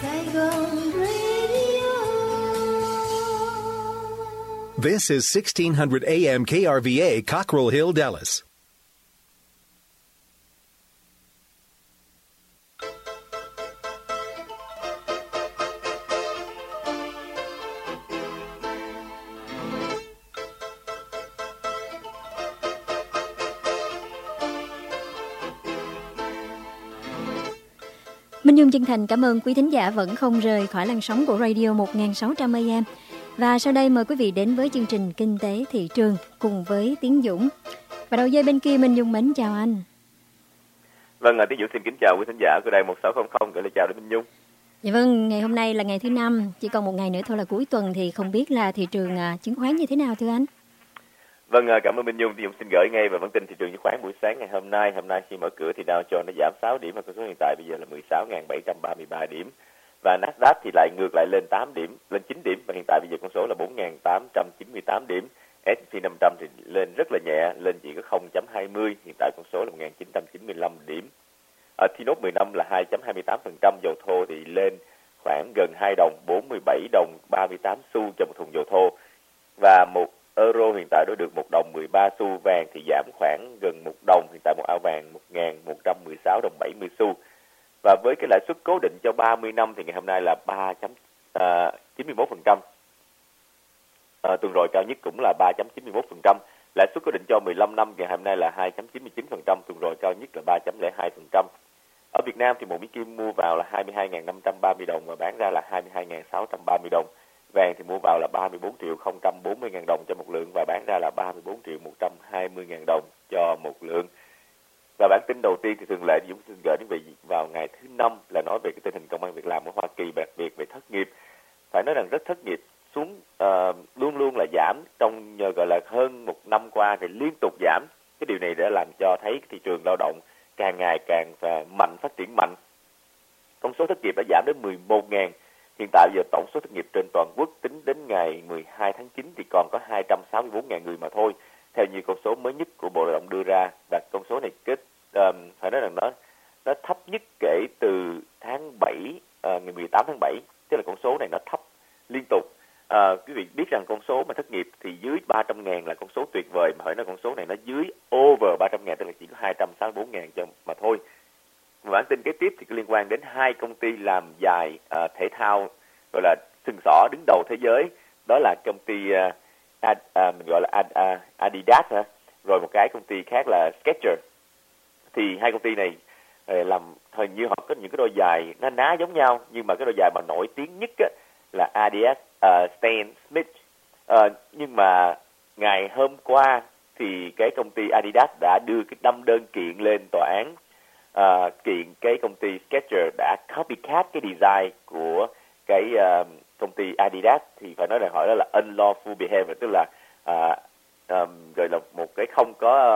Saigon Radio. This is 1600 AM KRVA, Cockrell Hill, Dallas. Minh Dung chân thành cảm ơn quý thính giả vẫn không rời khỏi làn sóng của Radio 1600 AM. Và sau đây mời quý vị đến với chương trình Kinh tế thị trường cùng với Tiến Dũng. Và đầu dây bên kia Minh Dung mến chào anh. Vâng, Tiến Dũng xin kính chào quý thính giả của Đài 1600, gửi lời chào đến Minh Dung. Dạ vâng, ngày hôm nay là ngày thứ 5, chỉ còn một ngày nữa thôi là cuối tuần thì không biết là thị trường chứng khoán như thế nào thưa anh? Vâng, cảm ơn Minh Dung. Tiến Dũng xin gửi ngay vào bản tin thị trường chứng khoán buổi sáng ngày hôm nay. Hôm nay khi mở cửa thì Dow Jones nó giảm 6 điểm và con số hiện tại bây giờ là 16.733 điểm. Và Nasdaq thì lại ngược lại lên 8 điểm, lên 9 điểm và hiện tại bây giờ con số là 4.898 điểm. S&P 500 thì lên rất là nhẹ, lên chỉ có 0.20, hiện tại con số là 1.995 điểm. Ở T-Nốt 10 năm là 2.28%, dầu thô thì lên khoảng gần 2 đồng, 47 đồng 38 xu cho một thùng dầu thô. Và một euro hiện tại đối được 1 đồng 13 xu, vàng thì giảm khoảng gần 1 đồng, hiện tại một ao vàng 1.116 đồng 70 xu. Và với cái lãi suất cố định cho 30 năm thì ngày hôm nay là 3.91%. Tuần rồi cao nhất cũng là 3.91%. Lãi suất cố định cho 15 năm ngày hôm nay là 2.99%, tuần rồi cao nhất là 3.02%. Ở Việt Nam thì một miếng kim mua vào là 22.530 đồng và bán ra là 22.630 đồng. Vàng thì mua vào là 34.040.000 đồng cho một lượng và bán ra là 34.120.000 đồng cho một lượng. Và bản tin đầu tiên thì thường lệ Dũng xin gửi đến quý vị vào ngày thứ 5 là nói về cái tình hình công ăn việc làm ở Hoa Kỳ, đặc biệt về thất nghiệp. Phải nói rằng rất thất nghiệp, xuống luôn luôn là giảm trong gọi là hơn một năm qua thì liên tục giảm. Cái điều này đã làm cho thấy thị trường lao động càng ngày càng mạnh, phát triển mạnh. Con số thất nghiệp đã giảm đến 11.000. Hiện tại giờ tổng số thất nghiệp trên toàn quốc tính đến ngày 12 tháng 9 thì còn có 264.000 người mà thôi, theo như con số mới nhất của Bộ Lao động đưa ra. Và con số này phải nói rằng nó thấp nhất kể từ tháng 7, ngày 18 tháng 7, tức là con số này nó thấp liên tục. Quý vị biết rằng con số mà thất nghiệp thì dưới 300.000 là con số tuyệt vời, mà hỏi nói con số này nó dưới over 300.000, tức là chỉ có 264.000 cho mà thôi. Bản tin kế tiếp thì liên quan đến hai công ty làm giày thể thao gọi là sừng sỏ đứng đầu thế giới, đó là công ty mình gọi là Adidas rồi một cái công ty khác là Skechers. Thì hai công ty này làm hình như họ có những cái đôi giày nó ná giống nhau, nhưng mà cái đôi giày mà nổi tiếng nhất là Adidas Stan Smith. Nhưng mà ngày hôm qua thì cái công ty Adidas đã đưa cái 5 đơn kiện lên tòa án, kiện cái công ty Skechers đã copycat cái design của cái công ty Adidas. Thì phải nói là hỏi đó là unlawful behavior, tức là gọi là một cái không có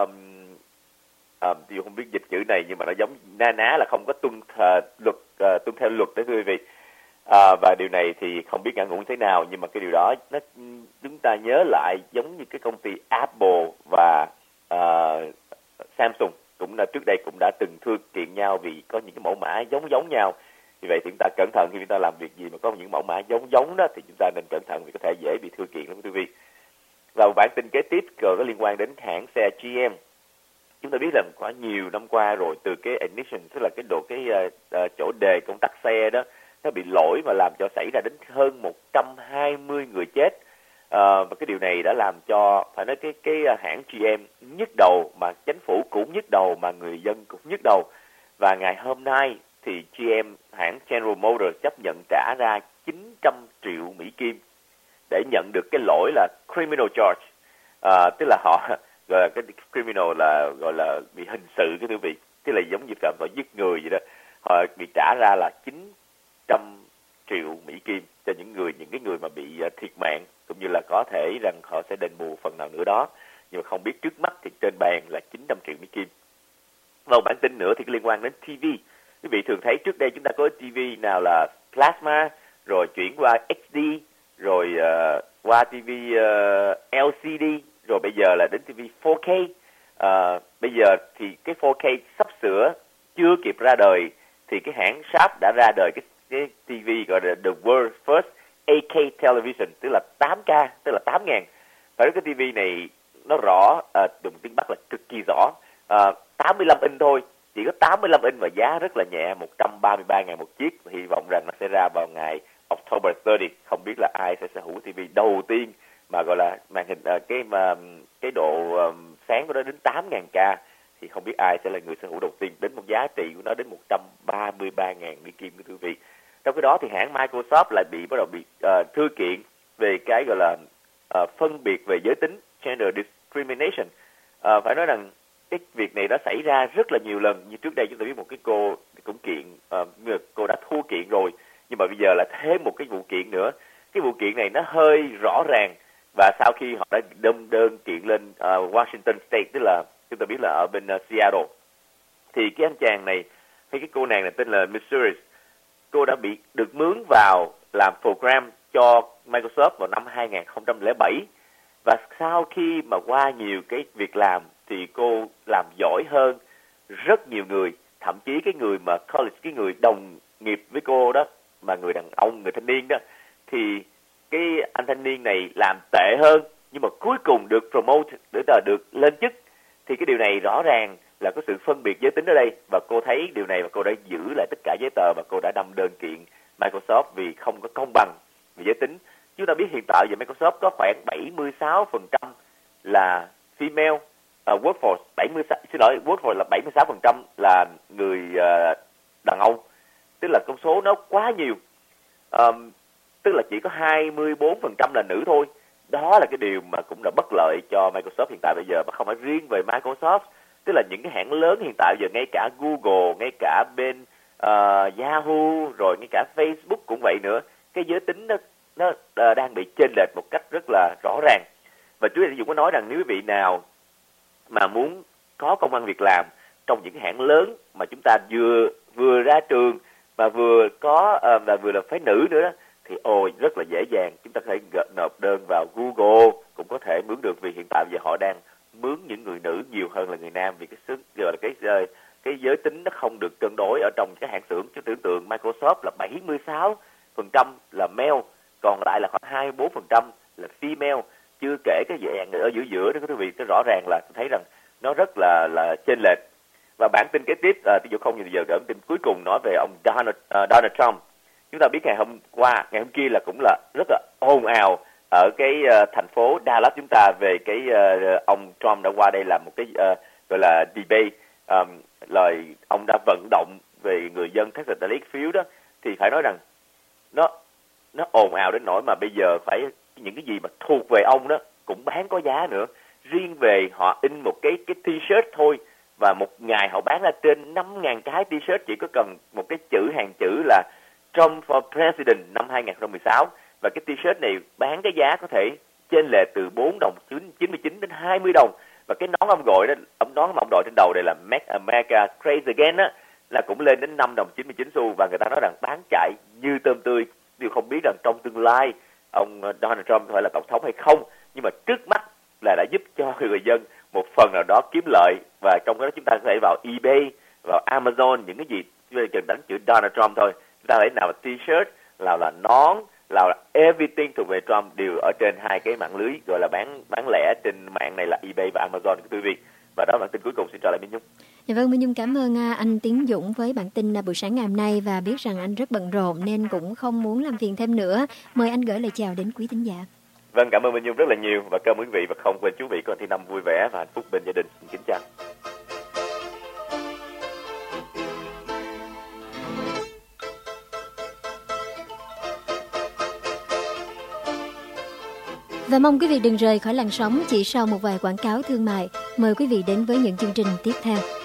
tôi không biết dịch chữ này, nhưng mà nó giống ná là không có tuân theo luật đấy quý vị. Và điều này thì không biết ngắn ngủn thế nào, nhưng mà cái điều đó chúng ta nhớ lại giống như cái công ty Apple và Samsung cũng là trước đây cũng đã từng thưa kiện nhau vì có những cái mẫu mã giống nhau. Vì vậy thì chúng ta cẩn thận khi chúng ta làm việc gì mà có những mẫu mã giống đó thì chúng ta nên cẩn thận vì có thể dễ bị thưa kiện lắm quý vị. Và bản tin kế tiếp có liên quan đến hãng xe GM. Chúng ta biết rằng có nhiều năm qua rồi, từ cái ignition, tức là cái chỗ đề công tắc xe đó nó bị lỗi mà làm cho xảy ra đến hơn 120 người chết. Và cái điều này đã làm cho phải nói cái hãng GM nhức đầu, mà chính phủ cũng nhức đầu, mà người dân cũng nhức đầu. Và ngày hôm nay thì GM, hãng General Motors chấp nhận trả ra 900 triệu Mỹ Kim để nhận được cái lỗi là criminal charge. Tức là họ gọi là cái criminal là gọi là bị hình sự cái quý vị, tức là giống như phạm tội giết người vậy đó. Họ bị trả ra là 900 triệu Mỹ Kim cho những cái người mà bị thiệt mạng, cũng như là có thể rằng họ sẽ đền bù phần nào nữa đó, nhưng mà không biết trước mắt thì trên bàn là 900 triệu Mỹ Kim. Và bản tin nữa thì liên quan đến TV. Quý vị thường thấy trước đây chúng ta có TV nào là plasma, rồi chuyển qua HD, rồi qua TV LCD, rồi bây giờ là đến TV 4K. Bây giờ thì cái 4K sắp sửa chưa kịp ra đời thì cái hãng Sharp đã ra đời cái TV gọi là the world's first 8K television, tức là 8K, tức là 8.000. Phải nói cái TV này nó rõ, dùng tiếng Bắc là cực kỳ rõ, 85 inch thôi, chỉ có 85 inch và giá rất là nhẹ, 133.000 một chiếc. Hy vọng rằng nó sẽ ra vào ngày October 30. Không biết là ai sẽ sở hữu TV đầu tiên mà gọi là màn hình cái độ sáng của nó đến 8.000K, thì không biết ai sẽ là người sở hữu đầu tiên, đến một giá trị của nó đến 133.000 Mỹ Kim, thưa quý vị. Trong cái đó thì hãng Microsoft lại bắt đầu bị thư kiện về cái gọi là phân biệt về giới tính, gender discrimination. Phải nói rằng cái việc này đã xảy ra rất là nhiều lần. Như trước đây chúng ta biết một cái cô cũng kiện, cô đã thua kiện rồi, nhưng mà bây giờ là thêm một cái vụ kiện nữa. Cái vụ kiện này nó hơi rõ ràng, và sau khi họ đã đơn kiện lên Washington State, tức là chúng ta biết là ở bên Seattle, thì cái anh chàng này hay cái cô nàng này tên là Missouri, cô đã được mướn vào làm program cho Microsoft vào năm 2007, và sau khi mà qua nhiều cái việc làm thì cô làm giỏi hơn rất nhiều người, thậm chí cái người mà college, cái người đồng nghiệp với cô đó, mà người đàn ông, người thanh niên đó, thì cái anh thanh niên này làm tệ hơn, nhưng mà cuối cùng được promote, được lên chức. Thì cái điều này rõ ràng là có sự phân biệt giới tính ở đây, và cô thấy điều này và cô đã giữ lại tất cả giấy tờ, và cô đã đâm đơn kiện Microsoft vì không có công bằng về giới tính. Chúng ta biết hiện tại giờ Microsoft có khoảng 76% là female workforce, workforce là 76% là người đàn ông, tức là con số nó quá nhiều. Tức là chỉ có 24% là nữ thôi. Đó là cái điều mà cũng là bất lợi cho Microsoft hiện tại bây giờ, mà không phải riêng về Microsoft. Tức là những cái hãng lớn hiện tại giờ, ngay cả Google, ngay cả bên Yahoo, rồi ngay cả Facebook cũng vậy nữa. Cái giới tính nó đang bị chênh lệch một cách rất là rõ ràng. Và trước đây Dũng có nói rằng nếu quý vị nào mà muốn có công ăn việc làm trong những cái hãng lớn mà chúng ta vừa ra trường mà vừa là phái nữ nữa đó, thì rất là dễ dàng, chúng ta có thể nộp đơn vào Google, cũng có thể mướn được, vì hiện tại giờ họ đang mướn những người nữ nhiều hơn là người nam, vì cái giới tính nó không được cân đối ở trong cái hãng xưởng. Chứ tưởng tượng Microsoft là 76% là male, còn lại là khoảng 24% là female, chưa kể cái dạng ở giữa đó, quý vị, nó rõ ràng là thấy rằng nó rất là chênh lệch. Và bản tin kế tiếp, ví dụ không nhiều giờ, bản tin cuối cùng nói về ông Donald Trump. Chúng ta biết ngày hôm kia là cũng là rất là ồn ào ở cái thành phố Dallas chúng ta về cái ông Trump đã qua đây làm một cái gọi là debate, lời ông đã vận động về người dân Texas đã lấy phiếu đó, thì phải nói rằng nó ồn ào đến nỗi mà bây giờ phải những cái gì mà thuộc về ông đó cũng bán có giá nữa. Riêng về họ in một cái t-shirt thôi, và một ngày họ bán ra trên 5.000 cái t-shirt, chỉ có cần một cái hàng chữ là Trump for President năm 2016, và cái t-shirt này bán cái giá có thể chênh lệch từ 4 đồng 99 đến 20 đồng. Và cái nón ông gọi đó, nón mà ông đội trên đầu đây là Make America Great Again á, là cũng lên đến 5 đồng 99 xu, và người ta nói rằng bán chạy như tôm tươi. Điều không biết rằng trong tương lai ông Donald Trump phải là tổng thống hay không, nhưng mà trước mắt là đã giúp cho người dân một phần nào đó kiếm lợi. Và trong đó chúng ta có thể vào eBay, vào Amazon, những cái gì cần đánh chữ Donald Trump thôi, chúng ta thấy nào là t-shirt, nào là nón, nào là everything thuộc về Trump đều ở trên hai cái mạng lưới gọi là bán lẻ trên mạng này là eBay và Amazon, quý vị. Và đó là bản tin cuối cùng. Xin chào lại Minh Nhung. Dạ vâng, Minh Nhung cảm ơn anh Tiến Dũng với bản tin buổi sáng ngày hôm nay, và biết rằng anh rất bận rộn nên cũng không muốn làm phiền thêm nữa. Mời anh gửi lời chào đến quý thính giả. Vâng, cảm ơn Minh Nhung rất là nhiều, và cảm ơn quý vị, và không quên chú vị có thi năm vui vẻ và hạnh phúc bên gia đình. Xin kính chào. Và mong quý vị đừng rời khỏi làn sóng chỉ sau một vài quảng cáo thương mại. Mời quý vị đến với những chương trình tiếp theo.